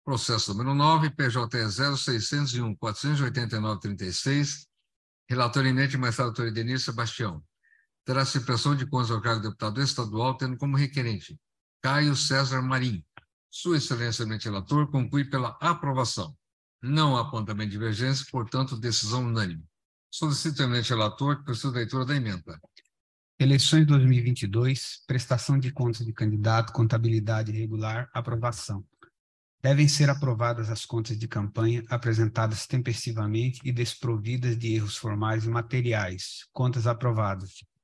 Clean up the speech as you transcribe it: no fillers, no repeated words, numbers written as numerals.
Processo número 9, PJE 0601-489-36, relator eminente magistrado doutor Edenir Sebastião. Terá supressão de contas ao cargo de deputado estadual, tendo como requerente Caio César Marim. Sua Excelência, eminente relator, conclui pela aprovação. Não há apontamento de divergência, portanto, decisão unânime. Solicito ao eminente relator que proceda a leitura da emenda. Eleições 2022, prestação de contas de candidato, contabilidade irregular, aprovação. Devem ser aprovadas as contas de campanha apresentadas tempestivamente e desprovidas de erros formais e materiais. Contas aprovadas.